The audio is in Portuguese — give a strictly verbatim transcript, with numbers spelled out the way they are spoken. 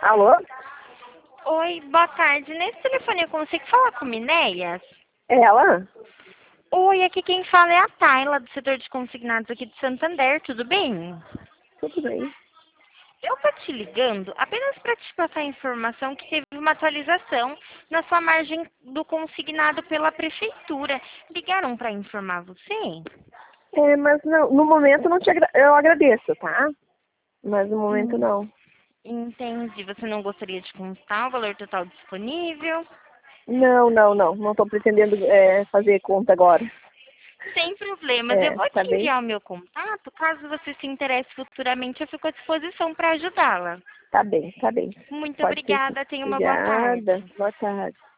Alô? Oi, boa tarde. Nesse telefone eu consigo falar com Minéias? É ela? Oi, aqui quem fala é a Tayla, do setor de consignados aqui de Santander, tudo bem? Tudo bem. Eu tô te ligando apenas para te passar a informação que teve uma atualização na sua margem do consignado pela prefeitura. Ligaram para informar você? É, mas não, no momento não te agra eu agradeço, tá? Mas no momento Hum, não. entendi. Você não gostaria de constar o valor total disponível? Não, não, não. Não estou pretendendo é, fazer conta agora. Sem problemas. Eu É, vou tá te bem? enviar o meu contato. Caso você se interesse futuramente, eu fico à disposição para ajudá-la. Tá bem, tá bem. Muito Pode ser sim. obrigada. Tenha uma boa Obrigada. tarde. Boa tarde.